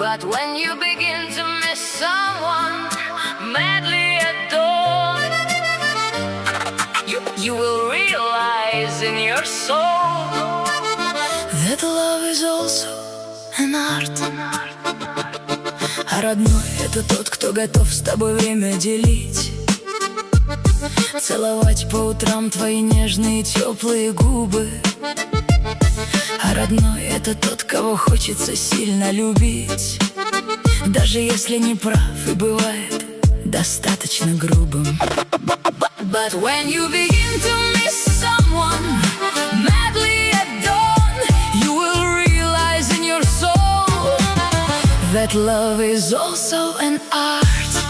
But when you begin to miss someone madly adored, you will realize in your soul that love is also an art. А родной — это тот, кто готов с тобой время делить, целовать по утрам твои нежные теплые губы. А родной — это тот, кого хочется сильно любить, даже если не прав и бывает достаточно грубым. But when you begin to miss someone madly adored, you will realize in your soul that love is also an art.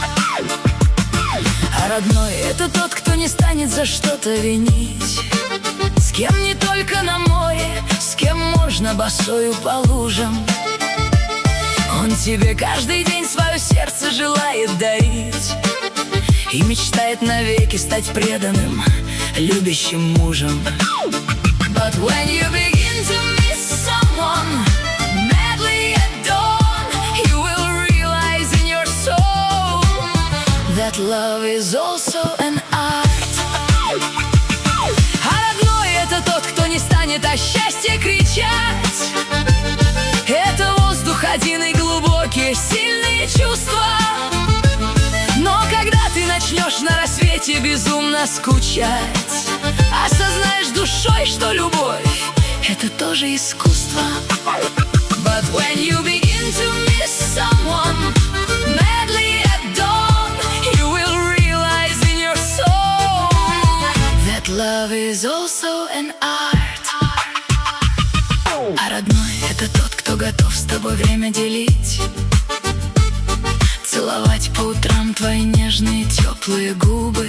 А родной — это тот, кто не станет за что-то винить, с кем не только на море, с кем можно босою по лужам. Он тебе каждый день свое сердце желает дарить и мечтает навеки стать преданным, любящим мужем. But when you begin to miss someone madly adored, you will realize in your soul that love is also an art. Тот, кто не станет о счастье кричать, это воздух один и глубокие, сильные чувства. Но когда ты начнешь на рассвете безумно скучать, осознаешь душой, что любовь — это тоже искусство. But when you begin to miss someone madly adored, you will realize in your soul that love is also an art. А родной — это тот, кто готов с тобой время делить, целовать по утрам твои нежные теплые губы.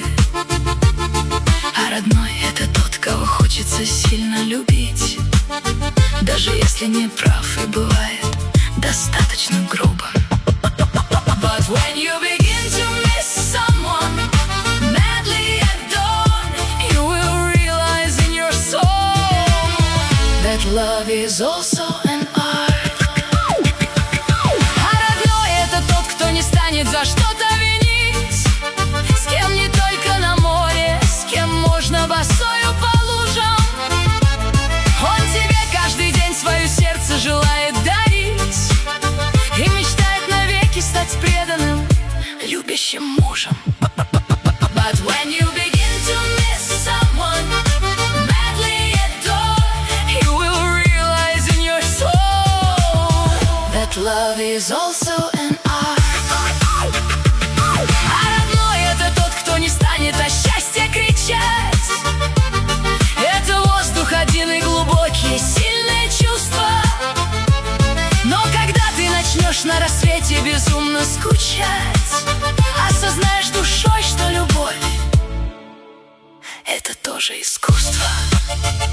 А родной — это тот, кого хочется сильно любить, даже если не прав и бывает достаточно грубо. But when you begin to miss someone madly adored, you will realize in your soul that love is also an art. А родной — это тот, кто не станет за что-то винить, с кем не только на море, с кем можно босою по лужам. Он тебе каждый день свое сердце желает дарить и мечтает навеки стать преданным, любящим мужем. But when you begin to miss someone madly adored, you will realize in your soul that love is also an art. А родной — это тот, кто не станет о счастье кричать, это воздух один и глубокие, сильные чувства. Но когда ты начнешь на рассвете безумно скучать, осознаешь душой, что любовь — это тоже искусство.